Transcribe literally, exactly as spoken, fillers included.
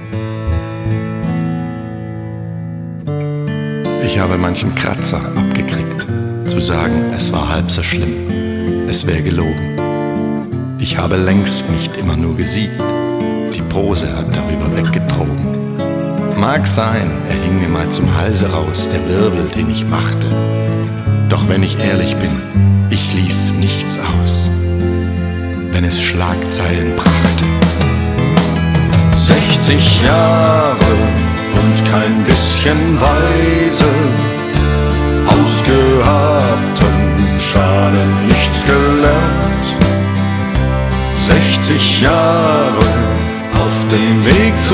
Ich habe manchen Kratzer abgekriegt, zu sagen, es war halb so schlimm, es wär gelogen. Ich habe längst nicht immer nur gesiegt, die Pose hat darüber weggetrogen. Mag sein, er hing mir mal zum Halse raus, der Wirbel, den ich machte. Doch wenn ich ehrlich bin, ich ließ nichts aus, wenn es Schlagzeilen brachte. sechzig Jahre und kein bisschen weise, ausgehabten Schaden nichts gelernt. sechzig Jahre auf dem Weg zu